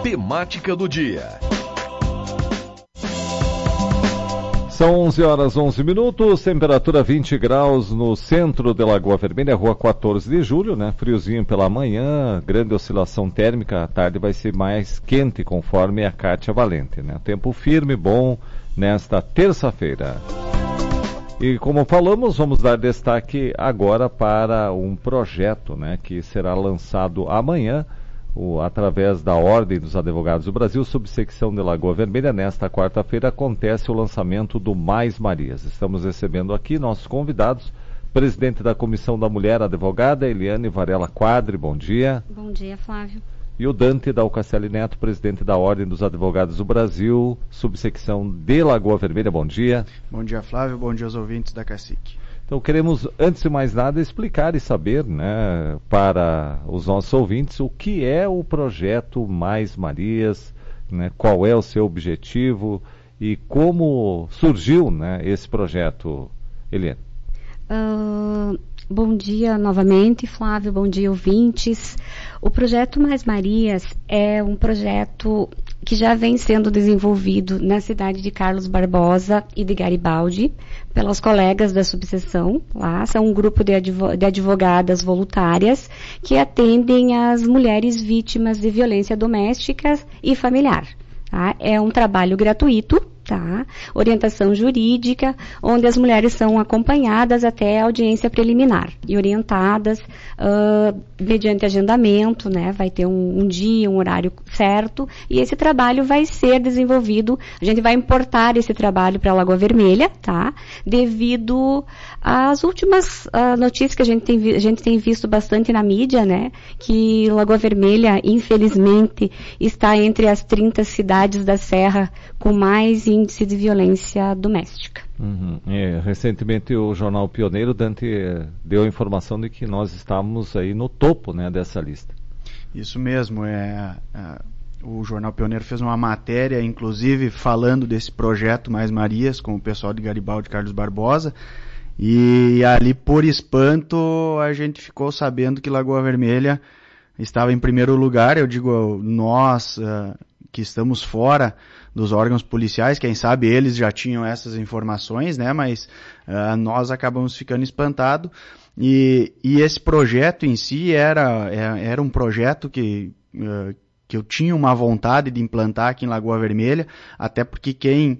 temática do dia. São 11 horas 11 minutos, temperatura 20 graus no centro de Lagoa Vermelha, rua 14 de julho, né? Friozinho pela manhã, grande oscilação térmica, à tarde vai ser mais quente, conforme a Kátia Valente, né? Tempo firme, bom, nesta terça-feira. E como falamos, vamos dar destaque agora para um projeto, né? Que será lançado amanhã, através da Ordem dos Advogados do Brasil, subsecção de Lagoa Vermelha. Nesta quarta-feira acontece o lançamento do Mais Marias. Estamos recebendo aqui nossos convidados, presidente da Comissão da Mulher, advogada Eliane Varela Quadri, bom dia. Bom dia, Flávio. E o Dante Dalcacelli Neto, presidente da Ordem dos Advogados do Brasil, subsecção de Lagoa Vermelha, bom dia. Bom dia, Flávio, bom dia aos ouvintes da Cacique. Então queremos, antes de mais nada, explicar e saber, né, para os nossos ouvintes, o que é o projeto Mais Marias, né, qual é o seu objetivo e como surgiu, né, esse projeto, Eliane. Bom dia novamente, Flávio, bom dia, ouvintes. O projeto Mais Marias é um projeto que já vem sendo desenvolvido na cidade de Carlos Barbosa e de Garibaldi, pelas colegas da subseção lá. São um grupo de advogadas voluntárias que atendem as mulheres vítimas de violência doméstica e familiar. Tá? É um trabalho gratuito, tá? Orientação jurídica, onde as mulheres são acompanhadas até a audiência preliminar e orientadas mediante agendamento, né? Vai ter um dia, um horário certo, e esse trabalho vai ser desenvolvido. A gente vai importar esse trabalho para a Lagoa Vermelha, tá? Devido às últimas notícias que a gente tem visto bastante na mídia, né? Que Lagoa Vermelha, infelizmente, está entre as 30 cidades da Serra com mais índice de violência doméstica. Uhum. Recentemente o jornal Pioneiro, Dante, deu a informação de que nós estamos aí no topo, né, dessa lista. Isso mesmo, o jornal Pioneiro fez uma matéria, inclusive, falando desse projeto Mais Marias, com o pessoal de Garibaldi e Carlos Barbosa, e ali, por espanto, a gente ficou sabendo que Lagoa Vermelha estava em primeiro lugar. Eu digo, nós que estamos fora dos órgãos policiais, quem sabe eles já tinham essas informações, né? Mas nós acabamos ficando espantados. E esse projeto em si era um projeto que eu tinha uma vontade de implantar aqui em Lagoa Vermelha, até porque quem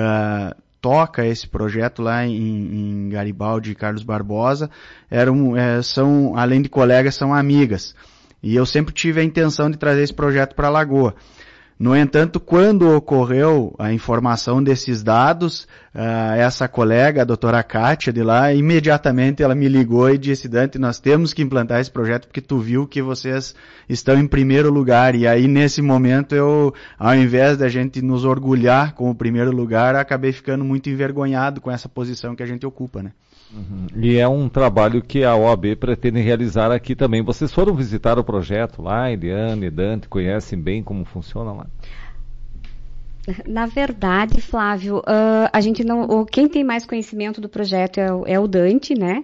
toca esse projeto lá em Garibaldi e Carlos Barbosa são, além de colegas, são amigas. E eu sempre tive a intenção de trazer esse projeto para Lagoa. No entanto, quando ocorreu a informação desses dados, essa colega, a doutora Kátia de lá, imediatamente ela me ligou e disse: Dante, nós temos que implantar esse projeto porque tu viu que vocês estão em primeiro lugar. E aí, nesse momento, eu, ao invés da gente nos orgulhar com o primeiro lugar, acabei ficando muito envergonhado com essa posição que a gente ocupa, né? Uhum. E é um trabalho que a OAB pretende realizar aqui também. Vocês foram visitar o projeto lá, Eliane, Dante, conhecem bem como funciona lá? Na verdade, Flávio, a gente não, quem tem mais conhecimento do projeto é o Dante, né?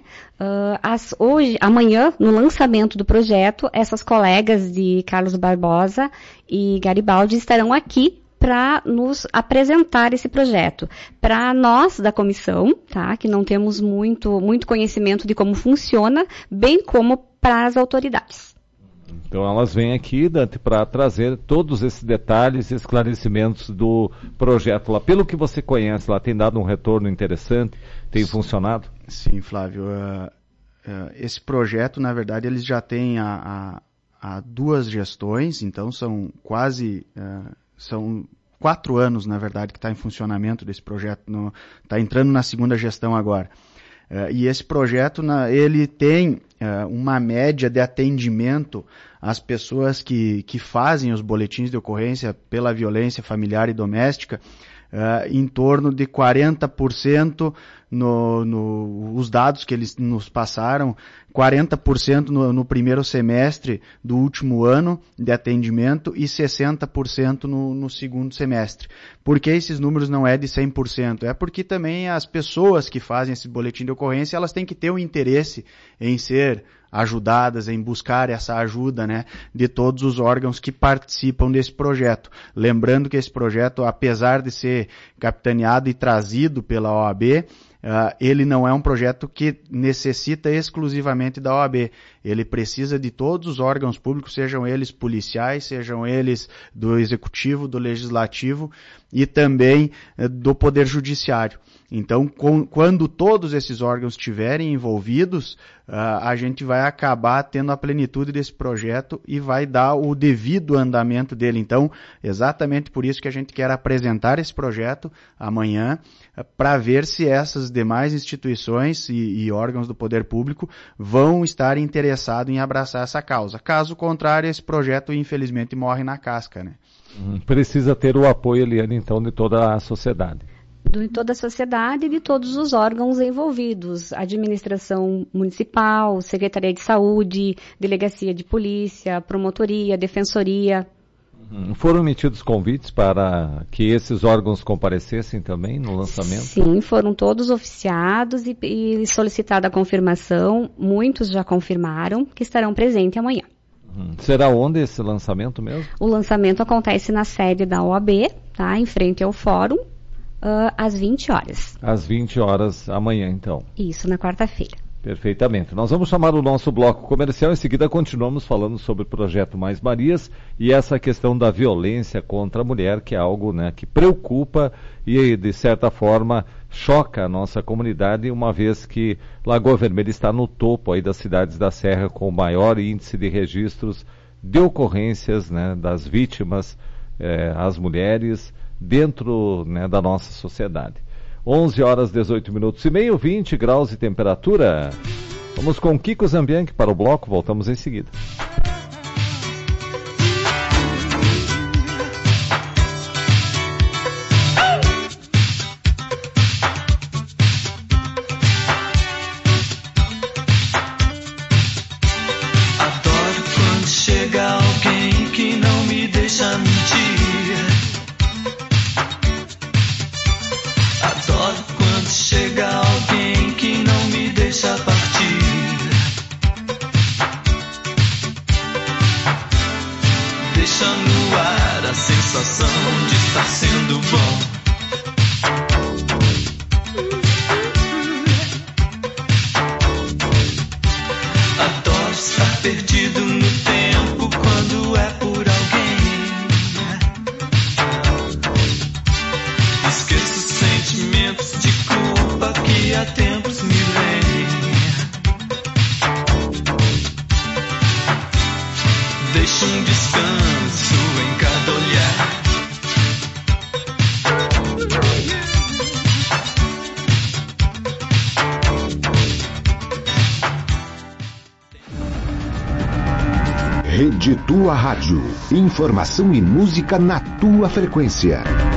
Amanhã, no lançamento do projeto, essas colegas de Carlos Barbosa e Garibaldi estarão aqui para nos apresentar esse projeto. Para nós da comissão, tá, que não temos muito conhecimento de como funciona, bem como para as autoridades. Então elas vêm aqui, Dante, para trazer todos esses detalhes e esclarecimentos do projeto lá. Pelo que você conhece lá, tem dado um retorno interessante? Tem funcionado? Sim, Flávio. Esse projeto, na verdade, eles já têm há 2 gestões, então são quase... São 4 anos, na verdade, que está em funcionamento desse projeto. Está entrando na 2ª gestão agora. E esse projeto, ele tem uma média de atendimento às pessoas que fazem os boletins de ocorrência pela violência familiar e doméstica em torno de 40% os dados que eles nos passaram, 40% no primeiro semestre do último ano de atendimento e 60% no segundo semestre. Por que esses números não é de 100%? É porque também as pessoas que fazem esse boletim de ocorrência, elas têm que ter um interesse em ser ajudadas, em buscar essa ajuda, né, de todos os órgãos que participam desse projeto. Lembrando que esse projeto, apesar de ser capitaneado e trazido pela OAB, ele não é um projeto que necessita exclusivamente da OAB. Ele precisa de todos os órgãos públicos, sejam eles policiais, sejam eles do Executivo, do Legislativo e também do Poder Judiciário. Então, quando todos esses órgãos estiverem envolvidos, a gente vai acabar tendo a plenitude desse projeto e vai dar o devido andamento dele. Então, exatamente por isso que a gente quer apresentar esse projeto amanhã, para ver se essas demais instituições e órgãos do poder público vão estar interessados em abraçar essa causa. Caso contrário, esse projeto, infelizmente, morre na casca, né? Precisa ter o apoio, Eliane, então, de toda a sociedade. De toda a sociedade e de todos os órgãos envolvidos, administração municipal, Secretaria de Saúde, Delegacia de Polícia, Promotoria, Defensoria. Foram emitidos convites para que esses órgãos comparecessem também no lançamento? Sim, foram todos oficiados e solicitada a confirmação. Muitos já confirmaram que estarão presentes amanhã. Será onde esse lançamento mesmo? O lançamento acontece na sede da OAB, tá? Em frente ao fórum, às 20 horas. Às 20 horas amanhã, então. Isso, na quarta-feira. Perfeitamente. Nós vamos chamar o nosso bloco comercial, em seguida continuamos falando sobre o projeto Mais Marias e essa questão da violência contra a mulher, que é algo, né, que preocupa e, de certa forma, choca a nossa comunidade, uma vez que Lagoa Vermelha está no topo aí das cidades da Serra com o maior índice de registros de ocorrências, né, das vítimas, as mulheres, dentro, né, da nossa sociedade. 11 horas 18 minutos e meio, 20 graus de temperatura. Vamos com Kiko Zambianchi para o bloco, voltamos em seguida. Adoro quando chega alguém que não me deixa mentir. Chega alguém que não me deixa partir. Deixa no ar a sensação de estar sendo bom. Adoro estar perdido no tempo quando é por alguém. Esqueço sentimentos de culpa que há tempos me vem. Deixo um descanso em cada olhar. Rede Tua Rádio. Informação e música na tua frequência.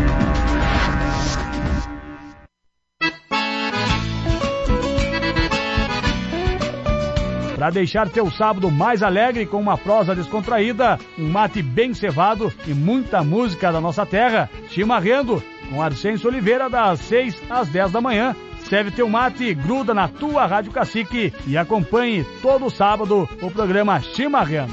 Para deixar teu sábado mais alegre com uma prosa descontraída, um mate bem cevado e muita música da nossa terra, Chimarrando, com Arcêncio Oliveira, das 6 às 10 da manhã. Serve teu mate, gruda na tua Rádio Cacique e acompanhe todo sábado o programa Chimarrando.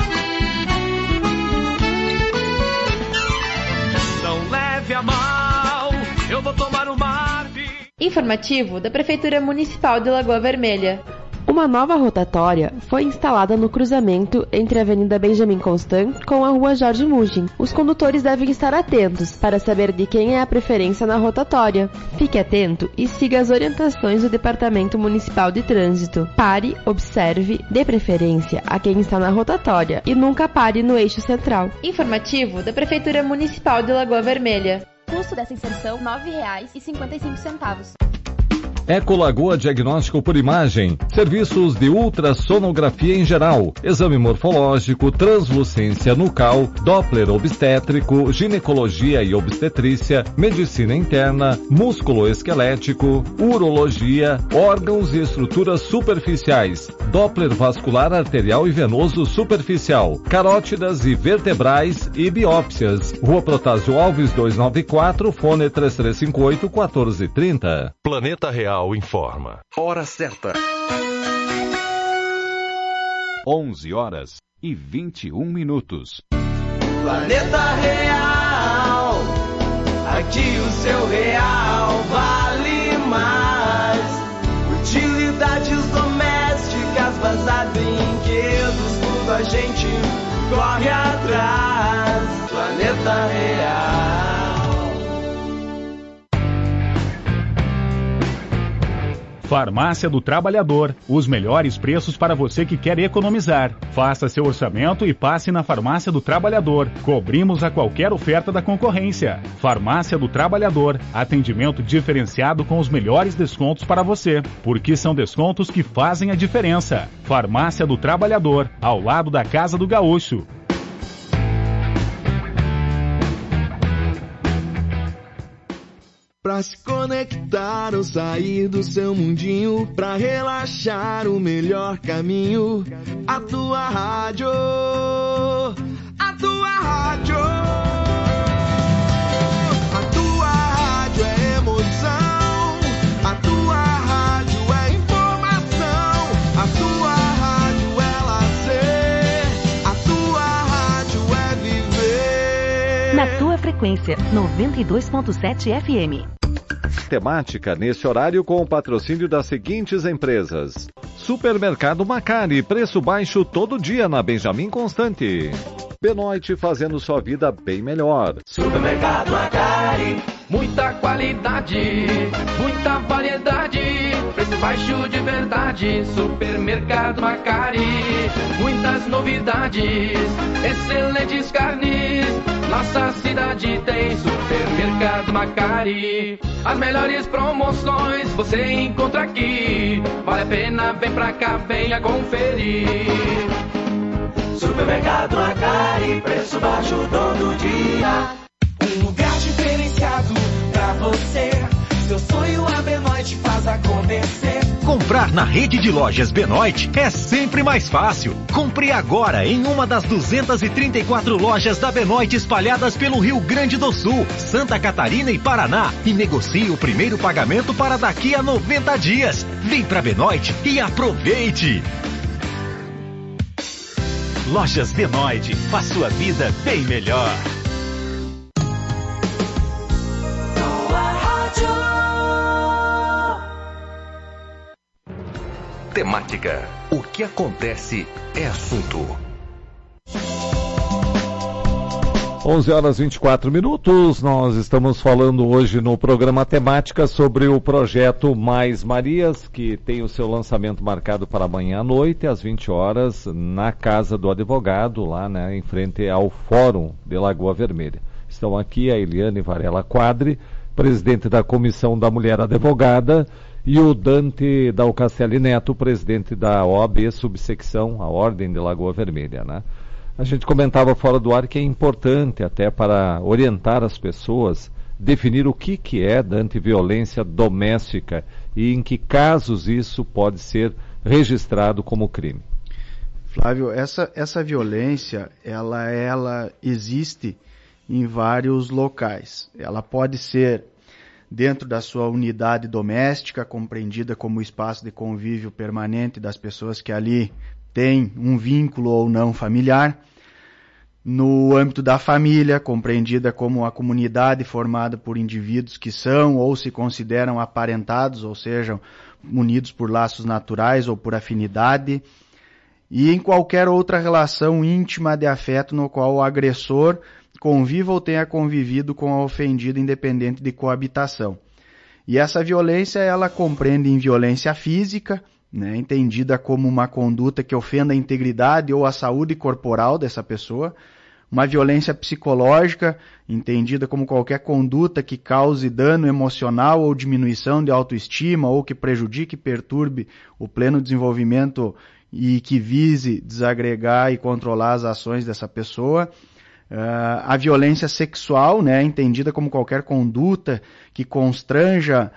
Não leve a mal, eu vou tomar um mate. Informativo da Prefeitura Municipal de Lagoa Vermelha. Uma nova rotatória foi instalada no cruzamento entre a Avenida Benjamin Constant com a Rua Jorge Mugin. Os condutores devem estar atentos para saber de quem é a preferência na rotatória. Fique atento e siga as orientações do Departamento Municipal de Trânsito. Pare, observe, dê preferência a quem está na rotatória e nunca pare no eixo central. Informativo da Prefeitura Municipal de Lagoa Vermelha. Custo dessa inserção R$ 9,55. Ecolagoa Diagnóstico por Imagem, serviços de ultrassonografia em geral, exame morfológico, translucência nucal, Doppler obstétrico, ginecologia e obstetrícia, medicina interna, músculo-esquelético, urologia, órgãos e estruturas superficiais, Doppler vascular arterial e venoso superficial, carótidas e vertebrais e biópsias. Rua Protásio Alves 294, fone 3358-1430. Planeta Real informa. Hora certa. 11h21. Planeta Real, aqui o seu real vale mais. Utilidades domésticas, bazar, brinquedos, tudo a gente corre atrás. Planeta Real. Farmácia do Trabalhador. Os melhores preços para você que quer economizar. Faça seu orçamento e passe na Farmácia do Trabalhador. Cobrimos a qualquer oferta da concorrência. Farmácia do Trabalhador. Atendimento diferenciado com os melhores descontos para você. Porque são descontos que fazem a diferença. Farmácia do Trabalhador. Ao lado da Casa do Gaúcho. Pra se conectar ou sair do seu mundinho, pra relaxar o melhor caminho, a tua rádio, a tua rádio. A tua rádio é emoção, a tua rádio é informação, a tua rádio é lazer, a tua rádio é viver. Na tua frequência, 92.7 FM. Temática nesse horário com o patrocínio das seguintes empresas: Supermercado Macari, preço baixo todo dia na Benjamin Constante. Benoit, fazendo sua vida bem melhor. Supermercado Macari, muita qualidade, muita variedade, preço baixo de verdade. Supermercado Macari, muitas novidades, excelentes carnes. Nossa cidade tem Supermercado Macari. As melhores promoções você encontra aqui. Vale a pena, vem pra cá, venha conferir. Supermercado Macari, preço baixo todo dia. Um lugar diferenciado pra você. Seu sonho a Benoit faz acontecer. Comprar na rede de lojas Benoit é sempre mais fácil. Compre agora em uma das 234 lojas da Benoit espalhadas pelo Rio Grande do Sul, Santa Catarina e Paraná e negocie o primeiro pagamento para daqui a 90 dias. Vem pra Benoit e aproveite! Lojas Benoit, faz sua vida bem melhor. Temática. O que acontece é assunto. 11h24. Nós estamos falando hoje no programa Temática sobre o projeto Mais Marias, que tem o seu lançamento marcado para amanhã à noite, às 20 horas, na Casa do Advogado, lá, né, em frente ao Fórum de Lagoa Vermelha. Estão aqui a Eliane Varela Quadri, presidente da Comissão da Mulher Advogada, e o Dante Dalcacelli Neto, presidente da OAB Subsecção, a Ordem de Lagoa Vermelha, né? A gente comentava fora do ar que é importante até para orientar as pessoas, definir o que é, Dante, violência doméstica e em que casos isso pode ser registrado como crime. Flávio, essa violência, ela existe em vários locais. Ela pode ser dentro da sua unidade doméstica, compreendida como espaço de convívio permanente das pessoas que ali têm um vínculo ou não familiar. No âmbito da família, compreendida como a comunidade formada por indivíduos que são ou se consideram aparentados, ou sejam, unidos por laços naturais ou por afinidade. E em qualquer outra relação íntima de afeto no qual o agressor conviva ou tenha convivido com a ofendida independente de coabitação. E essa violência, ela compreende em violência física, né, entendida como uma conduta que ofenda a integridade ou a saúde corporal dessa pessoa, uma violência psicológica, entendida como qualquer conduta que cause dano emocional ou diminuição de autoestima ou que prejudique e perturbe o pleno desenvolvimento e que vise desagregar e controlar as ações dessa pessoa. A violência sexual, né, entendida como qualquer conduta que constranja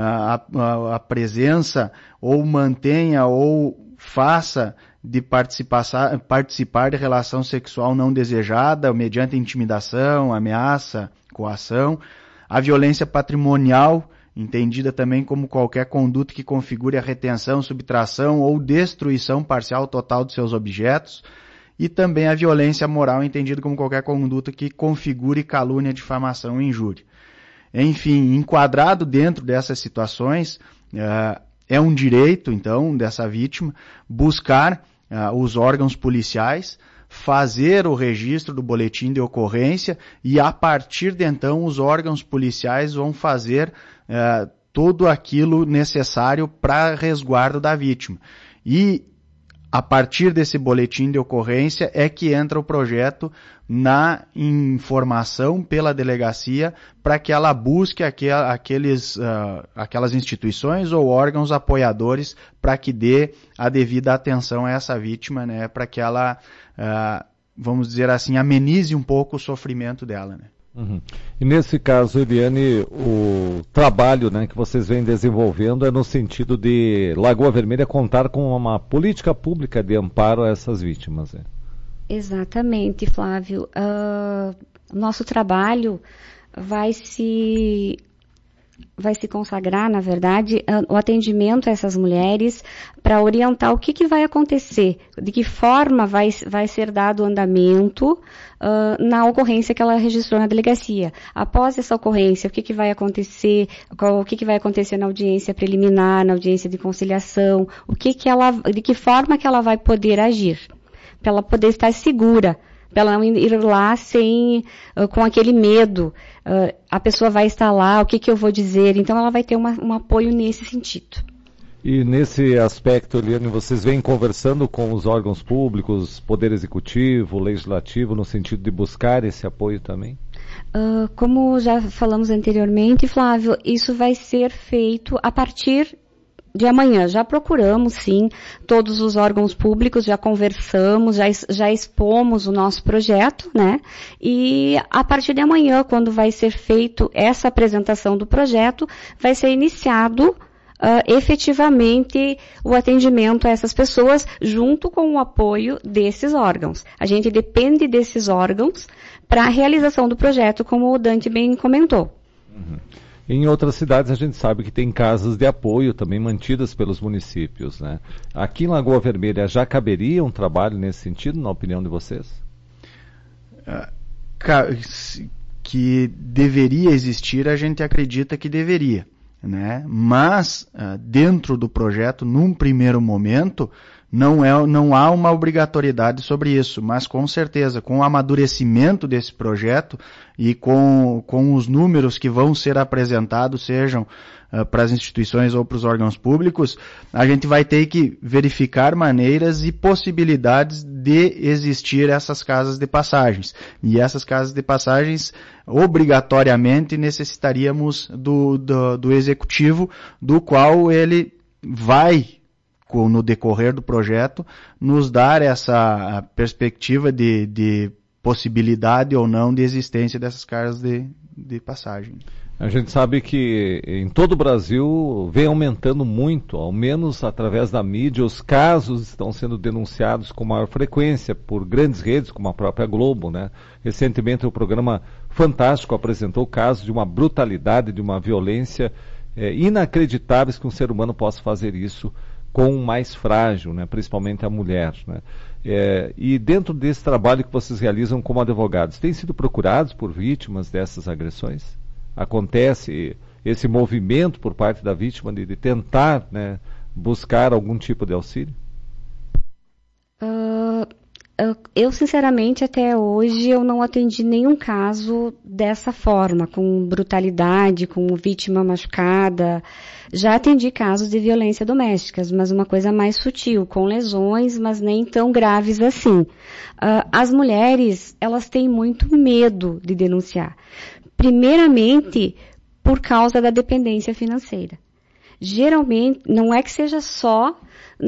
a presença ou mantenha ou faça de participar de relação sexual não desejada mediante intimidação, ameaça, coação. A violência patrimonial, entendida também como qualquer conduta que configure a retenção, subtração ou destruição parcial ou total de seus objetos. E também a violência moral, entendida como qualquer conduta que configure calúnia, difamação ou injúria. Enfim, enquadrado dentro dessas situações, é um direito, então, dessa vítima buscar os órgãos policiais, fazer o registro do boletim de ocorrência e, a partir de então, os órgãos policiais vão fazer tudo aquilo necessário para resguardo da vítima. E, a partir desse boletim de ocorrência é que entra o projeto na informação pela delegacia para que ela busque aquelas instituições ou órgãos apoiadores para que dê a devida atenção a essa vítima, né, para que ela, vamos dizer assim, amenize um pouco o sofrimento dela, né. Uhum. E nesse caso, Eliane, o trabalho, né, que vocês vêm desenvolvendo é no sentido de Lagoa Vermelha contar com uma política pública de amparo a essas vítimas. Né? Exatamente, Flávio. Nosso trabalho vai se consagrar, na verdade, o atendimento a essas mulheres para orientar o que vai acontecer, de que forma vai ser dado o andamento na ocorrência que ela registrou na delegacia. Após essa ocorrência, o que vai acontecer, o que vai acontecer na audiência preliminar, na audiência de conciliação, de que forma que ela vai poder agir, para ela poder estar segura, para ela não ir lá com aquele medo, a pessoa vai estar lá, o que eu vou dizer, então ela vai ter um apoio nesse sentido. E nesse aspecto, Eliane, vocês vêm conversando com os órgãos públicos, Poder Executivo, Legislativo, no sentido de buscar esse apoio também? Como já falamos anteriormente, Flávio, isso vai ser feito a partir de amanhã. Já procuramos, sim, todos os órgãos públicos, já conversamos, já expomos o nosso projeto, né? E a partir de amanhã, quando vai ser feito essa apresentação do projeto, vai ser iniciado efetivamente o atendimento a essas pessoas junto com o apoio desses órgãos. A gente depende desses órgãos para a realização do projeto, como o Dante bem comentou. Uhum. Em outras cidades a gente sabe que tem casas de apoio também mantidas pelos municípios, né? Aqui em Lagoa Vermelha já caberia um trabalho nesse sentido, na opinião de vocês? Que deveria existir, a gente acredita que deveria, né? Mas dentro do projeto, num primeiro momento, não há uma obrigatoriedade sobre isso, mas com certeza, com o amadurecimento desse projeto e com os números que vão ser apresentados, sejam para as instituições ou para os órgãos públicos, a gente vai ter que verificar maneiras e possibilidades de existir essas casas de passagens. E essas casas de passagens, obrigatoriamente, necessitaríamos do executivo, do qual ele vai, no decorrer do projeto, nos dar essa perspectiva de possibilidade ou não de existência dessas casas de passagem. A gente sabe que em todo o Brasil vem aumentando muito, ao menos através da mídia, os casos estão sendo denunciados com maior frequência por grandes redes, como a própria Globo, né? Recentemente o programa Fantástico apresentou casos de uma brutalidade, de uma violência inacreditáveis que um ser humano possa fazer isso com o mais frágil, né? Principalmente a mulher, né? E dentro desse trabalho que vocês realizam como advogados, têm sido procurados por vítimas dessas agressões? Acontece esse movimento por parte da vítima de tentar, né, buscar algum tipo de auxílio? Eu, sinceramente, até hoje, eu não atendi nenhum caso dessa forma, com brutalidade, com vítima machucada. Já atendi casos de violência doméstica, mas uma coisa mais sutil, com lesões, mas nem tão graves assim. As mulheres, elas têm muito medo de denunciar. Primeiramente, por causa da dependência financeira. Geralmente, não é que seja só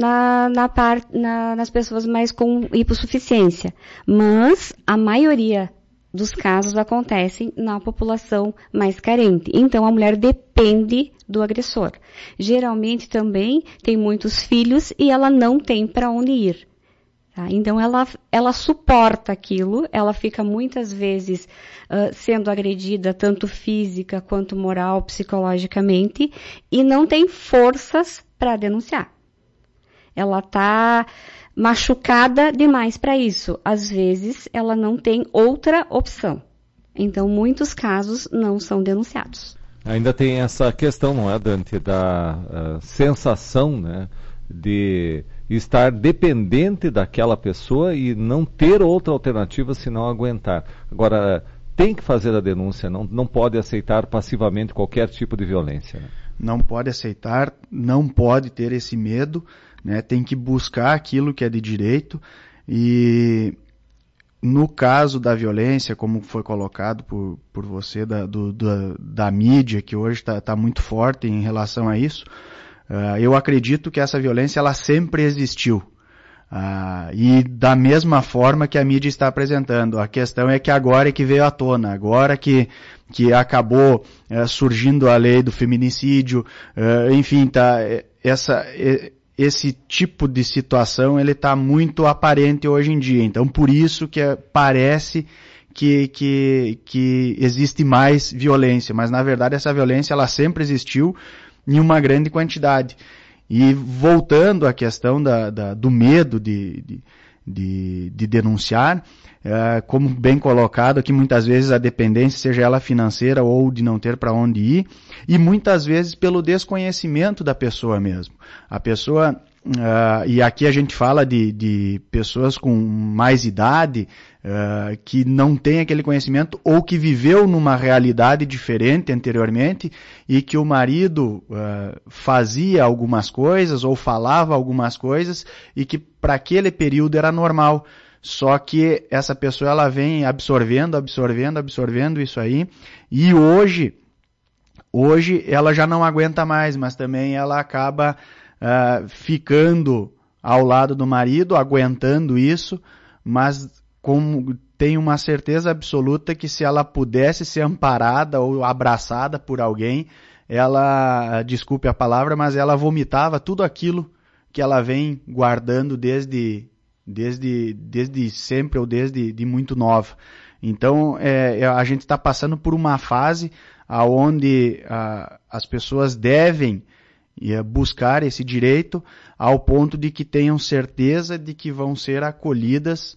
nas pessoas mais com hipossuficiência, mas a maioria dos casos acontecem na população mais carente. Então, a mulher depende do agressor. Geralmente também tem muitos filhos e ela não tem para onde ir. Tá? Então, ela suporta aquilo, ela fica muitas vezes sendo agredida, tanto física quanto moral, psicologicamente, e não tem forças para denunciar. Ela está machucada demais para isso. Às vezes, ela não tem outra opção. Então, muitos casos não são denunciados. Ainda tem essa questão, não é, Dante, da sensação, né, de estar dependente daquela pessoa e não ter outra alternativa senão aguentar. Agora, tem que fazer a denúncia, não pode aceitar passivamente qualquer tipo de violência. Né? Não pode aceitar, não pode ter esse medo, né? Tem que buscar aquilo que é de direito. E no caso da violência, como foi colocado por você, da mídia, que hoje está muito forte em relação a isso, eu acredito que essa violência ela sempre existiu. E da mesma forma que a mídia está apresentando. A questão é que agora é que veio à tona, agora que acabou surgindo a lei do feminicídio, enfim, esse tipo de situação ele está muito aparente hoje em dia. Então, por isso que parece que existe mais violência, mas na verdade essa violência ela sempre existiu em uma grande quantidade. E voltando à questão do medo de denunciar, como bem colocado aqui, muitas vezes a dependência, seja ela financeira ou de não ter para onde ir, e muitas vezes pelo desconhecimento da pessoa mesmo. A pessoa, e aqui a gente fala de pessoas com mais idade, que não tem aquele conhecimento ou que viveu numa realidade diferente anteriormente e que o marido fazia algumas coisas ou falava algumas coisas e que para aquele período era normal. Só que essa pessoa ela vem absorvendo isso aí e hoje ela já não aguenta mais, mas também ela acaba ficando ao lado do marido, aguentando isso, mas como tem uma certeza absoluta que se ela pudesse ser amparada ou abraçada por alguém, ela, desculpe a palavra, mas ela vomitava tudo aquilo que ela vem guardando desde sempre ou desde muito nova. Então, a gente está passando por uma fase onde as pessoas devem buscar esse direito ao ponto de que tenham certeza de que vão ser acolhidas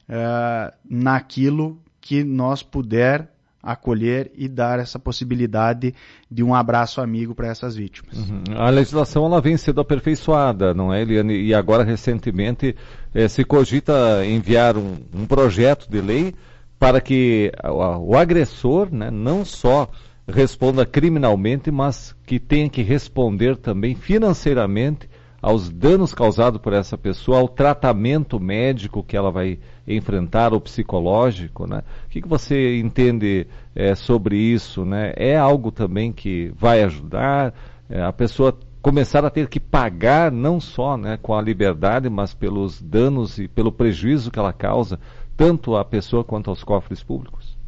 naquilo que nós puder acolher e dar essa possibilidade de um abraço amigo para essas vítimas. Uhum. A legislação ela vem sendo aperfeiçoada, não é, Eliane? E agora recentemente se cogita enviar um projeto de lei para que o agressor, né, não só responda criminalmente, mas que tenha que responder também financeiramente aos danos causados por essa pessoa, ao tratamento médico que ela vai enfrentar, ou psicológico, né? O que você entende sobre isso, né? É algo também que vai ajudar a pessoa começar a ter que pagar não só, né, com a liberdade, mas pelos danos e pelo prejuízo que ela causa, tanto à pessoa quanto aos cofres públicos?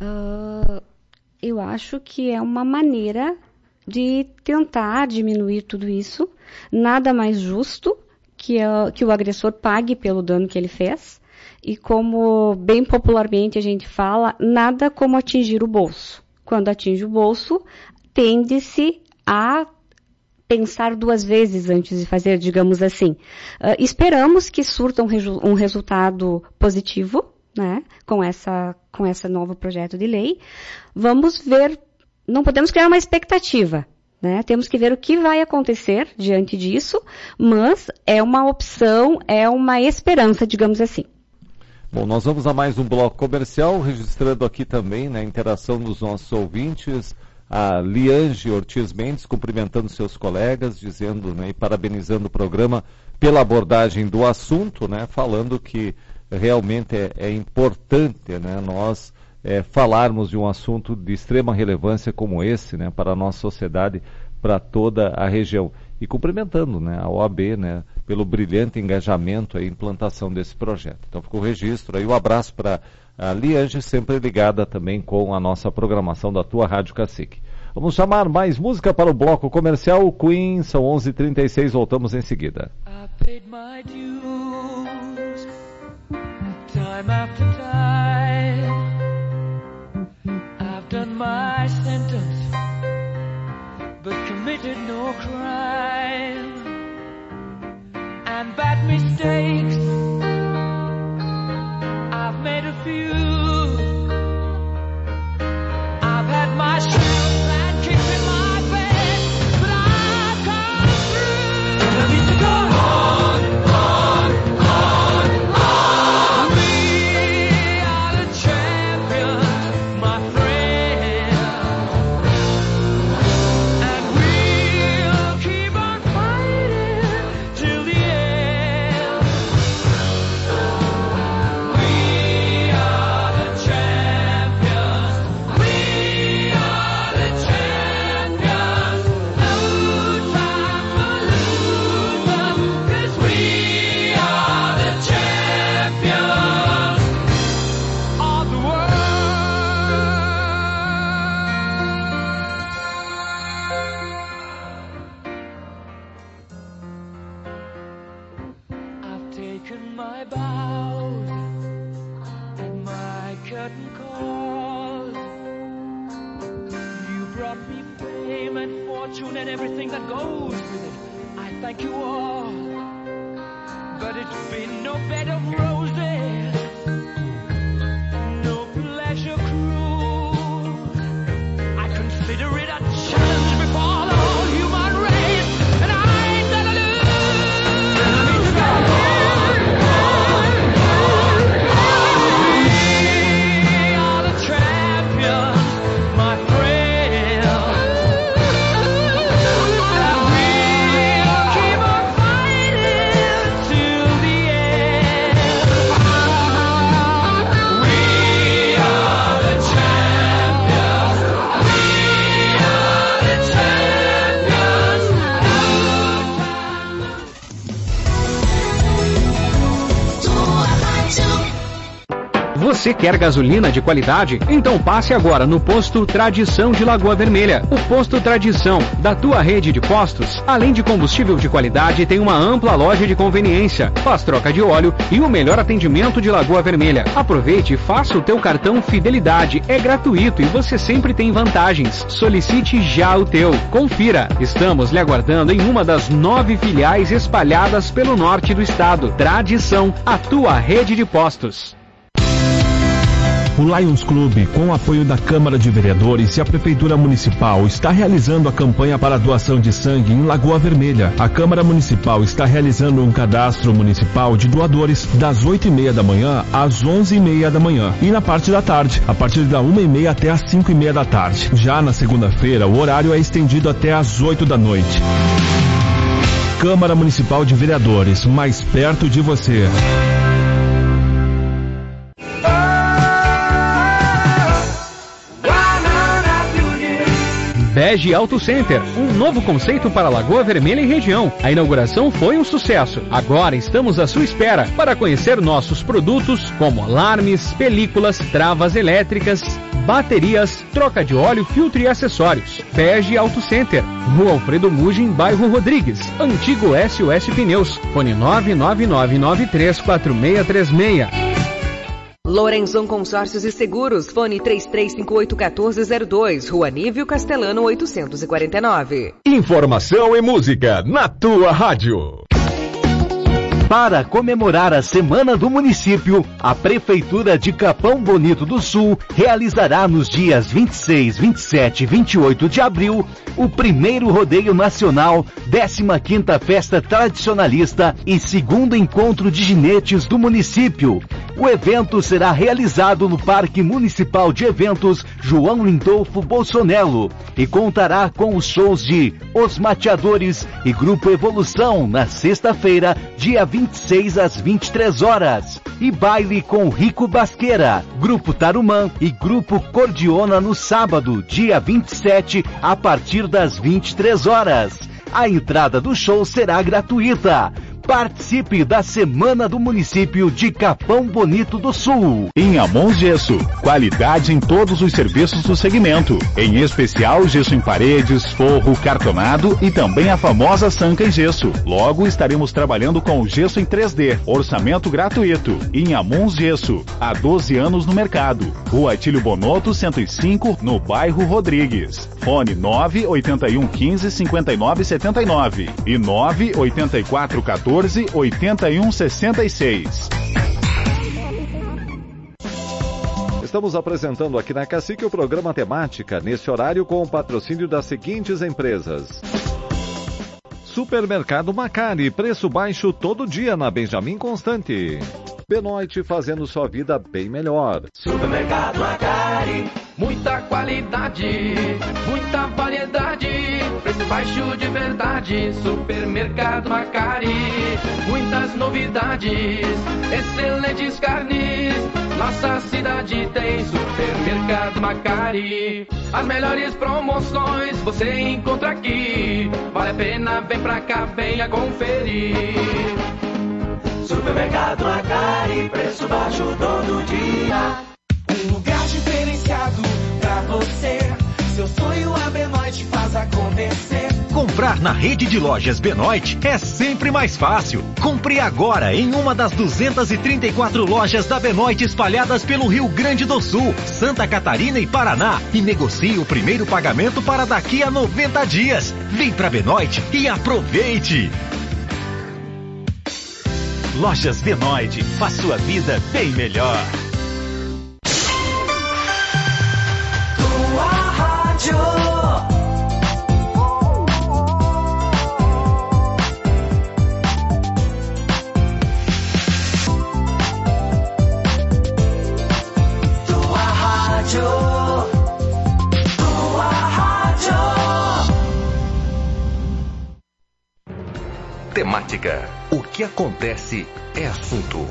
Eu acho que é uma maneira de tentar diminuir tudo isso. Nada mais justo que o agressor pague pelo dano que ele fez. E como bem popularmente a gente fala, nada como atingir o bolso. Quando atinge o bolso, tende-se a pensar duas vezes antes de fazer, digamos assim. Esperamos que surta um resultado positivo, né, com esse novo projeto de lei. Vamos ver, não podemos criar uma expectativa, né? Temos que ver o que vai acontecer diante disso, mas é uma opção, é uma esperança, digamos assim. Bom, nós vamos a mais um bloco comercial, registrando aqui também, né, a interação dos nossos ouvintes, a Liange Ortiz Mendes cumprimentando seus colegas, dizendo, né, e parabenizando o programa pela abordagem do assunto, né, falando que realmente é importante, né, nós falarmos de um assunto de extrema relevância como esse, né, para a nossa sociedade, para toda a região. E cumprimentando, né, a OAB, né, pelo brilhante engajamento e implantação desse projeto. Então ficou o registro aí, um abraço para a Liange, sempre ligada também com a nossa programação da tua Rádio Cacique. Vamos chamar mais música para o bloco comercial. O Queen, são 11h36, voltamos em seguida. I paid my dues, time after time. I've done my sentence, but committed no crime. And bad mistakes, I've made a few. I've had my share of bad kicks in my bed, but I've come through. And I need to go on, on, on, on. We are the champions, my friend, and we'll keep on fighting till the end. We are the champions. We are the champions. No time for losing, 'cause we are the champions of the world. I've taken my bows and my curtain calls. You brought me fame and fortune and everything that goes with it. I thank you all, but it's been no bed of roses, no pleasure cruise. I consider it a challenge before the whole human race, and I ain't gonna lose. And I need to go on, on, on, on. We are the champions, my friend, and we'll keep on fighting till the end. We are the champions. We are the champions. Você quer gasolina de qualidade? Então passe agora no Posto Tradição de Lagoa Vermelha. O Posto Tradição, da tua rede de postos, além de combustível de qualidade, tem uma ampla loja de conveniência, faz troca de óleo e o melhor atendimento de Lagoa Vermelha. Aproveite e faça o teu cartão Fidelidade. É gratuito e você sempre tem vantagens. Solicite já o teu. Confira. Estamos lhe aguardando em uma das 9 filiais espalhadas pelo norte do estado. Tradição, a tua rede de postos. O Lions Clube, com o apoio da Câmara de Vereadores e a Prefeitura Municipal, está realizando a campanha para a doação de sangue em Lagoa Vermelha. A Câmara Municipal está realizando um cadastro municipal de doadores das 8h30 da manhã às 11h30 da manhã e na parte da tarde, a partir da 1h30 até às 5h30 da tarde. Já na segunda-feira, o horário é estendido até às 8 da noite. Câmara Municipal de Vereadores, mais perto de você. Bege Auto Center, um novo conceito para Lagoa Vermelha e região. A inauguração foi um sucesso. Agora estamos à sua espera para conhecer nossos produtos como alarmes, películas, travas elétricas, baterias, troca de óleo, filtro e acessórios. Bege Auto Center, Rua Alfredo Mugin, bairro Rodrigues, antigo SOS Pneus, fone 999934636. Lorenzon Consórcios e Seguros, fone 3358-1402, Rua Nívio Castelano 849. Informação e música na tua rádio. Para comemorar a Semana do Município, a Prefeitura de Capão Bonito do Sul realizará nos dias 26, 27 e 28 de abril o primeiro Rodeio Nacional, 15ª Festa Tradicionalista e segundo encontro de ginetes do município. O evento será realizado no Parque Municipal de Eventos João Lindolfo Bolsonaro e contará com os shows de Os Mateadores e Grupo Evolução na sexta-feira, dia 26 às 23 horas. E baile com Rico Basqueira, Grupo Tarumã e Grupo Cordiona no sábado, dia 27, a partir das 23 horas. A entrada do show será gratuita. Participe da Semana do Município de Capão Bonito do Sul. Inhamon Gesso, qualidade em todos os serviços do segmento, em especial gesso em paredes, forro, cartonado e também a famosa sanca em gesso. Logo estaremos trabalhando com o gesso em 3D, orçamento gratuito. Inhamon Gesso, há 12 anos no mercado. Rua Atílio Bonotto 105, no bairro Rodrigues. Fone 981155979 e 98414-8166. Estamos apresentando aqui na Cacique o programa Temática, nesse horário com o patrocínio das seguintes empresas. Supermercado Macari, preço baixo todo dia na Benjamin Constante. Benoit, fazendo sua vida bem melhor. Supermercado Macari, muita qualidade, muita variedade, preço baixo de verdade. Supermercado Macari, muitas novidades, excelentes carnes. Nossa cidade tem Supermercado Macari. As melhores promoções você encontra aqui. Vale a pena, vem pra cá, venha conferir. Supermercado Macari, preço baixo todo dia. Um lugar diferenciado pra você. Seu sonho a Benoit faz acontecer. Comprar na rede de lojas Benoit é sempre mais fácil. Compre agora em uma das 234 lojas da Benoit espalhadas pelo Rio Grande do Sul, Santa Catarina e Paraná e negocie o primeiro pagamento para daqui a 90 dias. Vem pra Benoit e aproveite! Lojas Benoit, faz sua vida bem melhor. Tua rádio. Tua rádio. Tua rádio. Temática. O que acontece é assunto.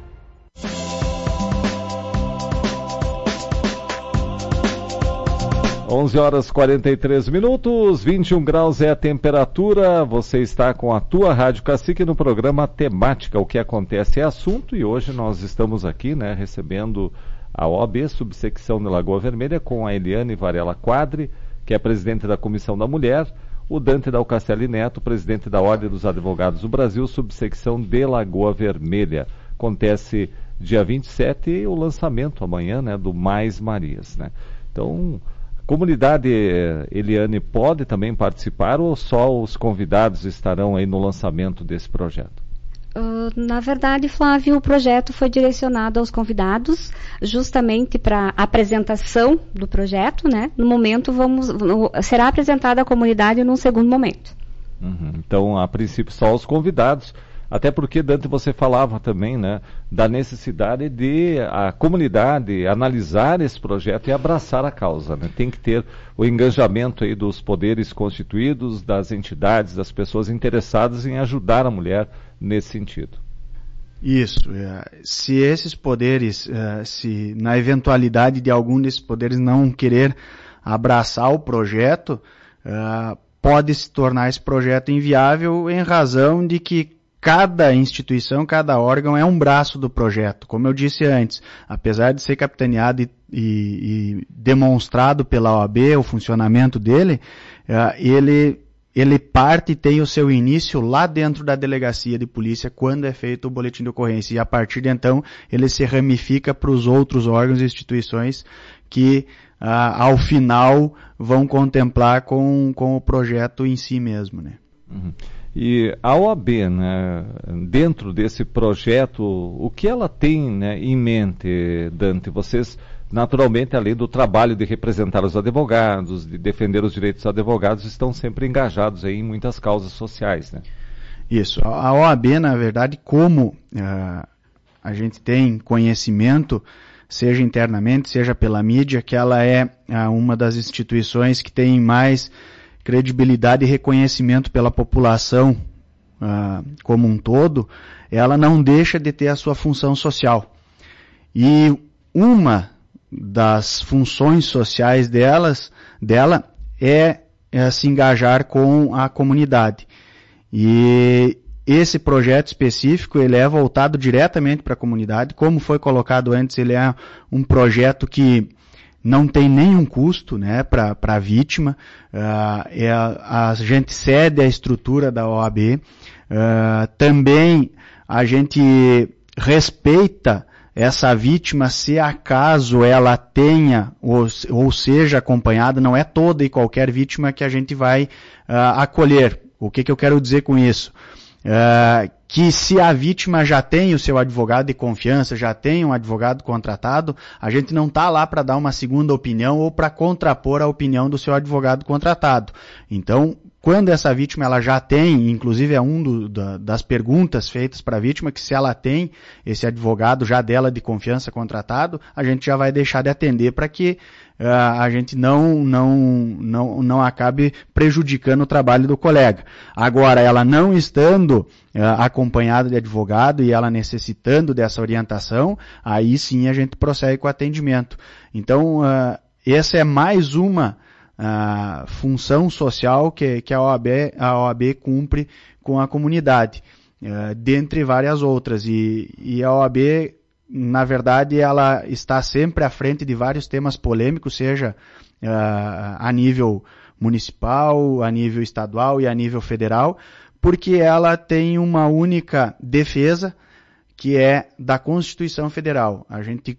Onze horas 43 minutos, 21 graus é a temperatura. Você está com a tua Rádio Cacique no programa Temática. O que acontece é assunto e hoje nós estamos aqui, né, recebendo a OAB, subsecção de Lagoa Vermelha, com a Eliane Varela Quadri, que é presidente da Comissão da Mulher, o Dante Dalcastelli Neto, presidente da Ordem dos Advogados do Brasil, subsecção de Lagoa Vermelha. Acontece dia 27 o lançamento amanhã, né, do Mais Marias, né? Então, a comunidade, Eliane, pode também participar ou só os convidados estarão aí no lançamento desse projeto? Na verdade, Flávio, o projeto foi direcionado aos convidados justamente para a apresentação do projeto, né? No momento será apresentada à comunidade num segundo momento. Então, a princípio, só os convidados, até porque, Dante, você falava também, né, da necessidade de a comunidade analisar esse projeto e abraçar a causa, né? Tem que ter o engajamento aí dos poderes constituídos, das entidades, das pessoas interessadas em ajudar a mulher nesse sentido. Isso. Se esses poderes, se na eventualidade de algum desses poderes não querer abraçar o projeto, pode se tornar esse projeto inviável em razão de que cada instituição, cada órgão é um braço do projeto. Como eu disse antes, apesar de ser capitaneado e demonstrado pela OAB o funcionamento dele, ele parte e tem o seu início lá dentro da delegacia de polícia quando é feito o boletim de ocorrência. E a partir de então, ele se ramifica para os outros órgãos e instituições que, ao final, vão contemplar com o projeto em si mesmo, né? E a OAB, né, dentro desse projeto, o que ela tem, né, em mente, Dante? Vocês, naturalmente, além do trabalho de representar os advogados, de defender os direitos dos advogados, estão sempre engajados aí em muitas causas sociais, né? Isso. A OAB, na verdade, como a gente tem conhecimento, seja internamente, seja pela mídia, que ela é uma das instituições que tem mais credibilidade e reconhecimento pela população como um todo, ela não deixa de ter a sua função social. E uma das funções sociais dela é se engajar com a comunidade. E esse projeto específico, ele é voltado diretamente para a comunidade. Como foi colocado antes, ele é um projeto que não tem nenhum custo, né, para a vítima. A gente cede a estrutura da OAB. Também a gente respeita essa vítima se acaso ela tenha ou seja acompanhada. Não é toda e qualquer vítima que a gente vai acolher. O que eu quero dizer com isso? Que se a vítima já tem o seu advogado de confiança, já tem um advogado contratado, a gente não está lá para dar uma segunda opinião ou para contrapor a opinião do seu advogado contratado. Então, quando essa vítima ela já tem, inclusive é das perguntas feitas para a vítima, que se ela tem esse advogado já dela de confiança contratado, a gente já vai deixar de atender para que a gente não acabe prejudicando o trabalho do colega. Agora, ela não estando acompanhada de advogado e ela necessitando dessa orientação, aí sim a gente prossegue com o atendimento. Então, essa é mais uma função social que a OAB cumpre com a comunidade, dentre várias outras. E a OAB, na verdade, ela está sempre à frente de vários temas polêmicos, seja a nível municipal, a nível estadual e a nível federal, porque ela tem uma única defesa, que é da Constituição Federal. A gente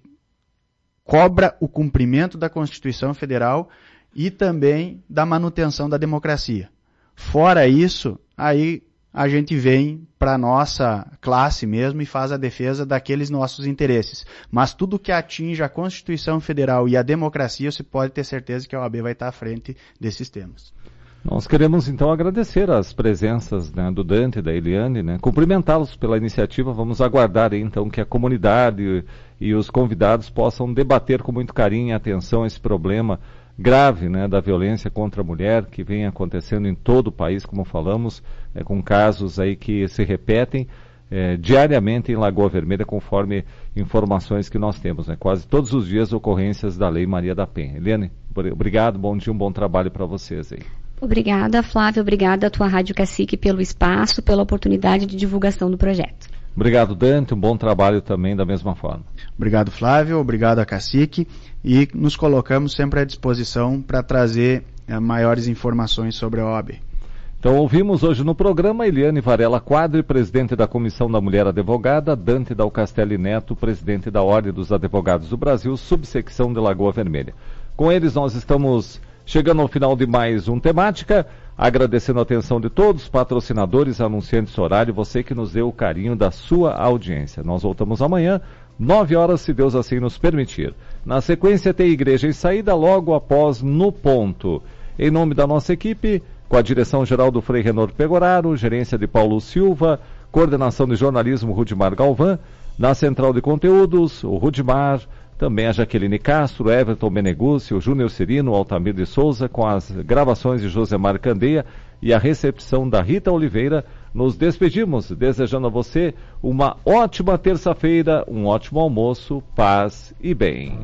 cobra o cumprimento da Constituição Federal e também da manutenção da democracia. Fora isso, aí a gente vem para a nossa classe mesmo e faz a defesa daqueles nossos interesses. Mas tudo que atinge a Constituição Federal e a democracia, você pode ter certeza que a OAB vai estar à frente desses temas. Nós queremos então agradecer as presenças, né, do Dante e da Eliane, né, cumprimentá-los pela iniciativa. Vamos aguardar aí, então que a comunidade e os convidados possam debater com muito carinho e atenção esse problema grave, né, da violência contra a mulher, que vem acontecendo em todo o país, como falamos, com casos aí que se repetem diariamente em Lagoa Vermelha, conforme informações que nós temos, né, quase todos os dias ocorrências da Lei Maria da Penha. Eliane, obrigado, bom dia, um bom trabalho para vocês aí. Obrigada, Flávia, obrigada à tua Rádio Cacique pelo espaço, pela oportunidade de divulgação do projeto. Obrigado, Dante, um bom trabalho também da mesma forma. Obrigado, Flávio, obrigado a Cacique, e nos colocamos sempre à disposição para trazer maiores informações sobre a OAB. Então ouvimos hoje no programa Eliane Varela Quadri, presidente da Comissão da Mulher Advogada, Dante Dalcastelli Neto, presidente da Ordem dos Advogados do Brasil, subsecção de Lagoa Vermelha. Com eles nós estamos chegando ao final de mais um Temática, agradecendo a atenção de todos, patrocinadores, anunciantes horário, você que nos deu o carinho da sua audiência. Nós voltamos amanhã, 9 horas, se Deus assim nos permitir. Na sequência tem Igreja em Saída, logo após No Ponto. Em nome da nossa equipe, com a direção-geral do Frei Renor Pegoraro, gerência de Paulo Silva, coordenação de jornalismo Rudimar Galvão, na central de conteúdos, o Rudimar, também a Jaqueline Castro, Everton Menegúcio, Júnior Cirino, Altamir de Souza, com as gravações de Josemar Candeia e a recepção da Rita Oliveira. Nos despedimos, desejando a você uma ótima terça-feira, um ótimo almoço, paz e bem.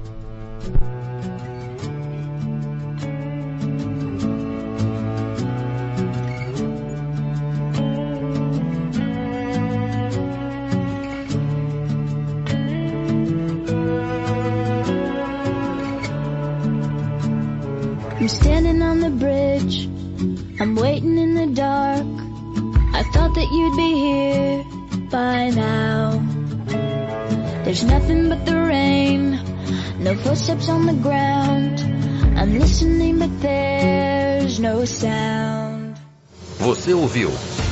I'm standing on the bridge, I'm waiting in the dark. I thought that you'd be here by now. There's nothing but the rain, no footsteps on the ground. I'm listening but there's no sound. Você ouviu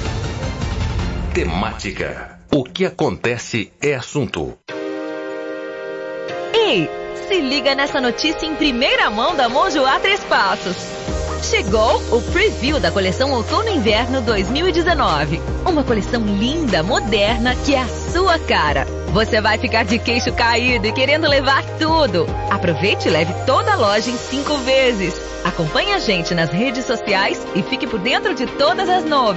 Temática. O que acontece é assunto. Ei, se liga nessa notícia em primeira mão da Monjoá Três Passos. Chegou o preview da coleção Outono e Inverno 2019. Uma coleção linda, moderna, que é a sua cara. Você vai ficar de queixo caído e querendo levar tudo. Aproveite e leve toda a loja em 5 vezes. Acompanhe a gente nas redes sociais e fique por dentro de todas as novidades.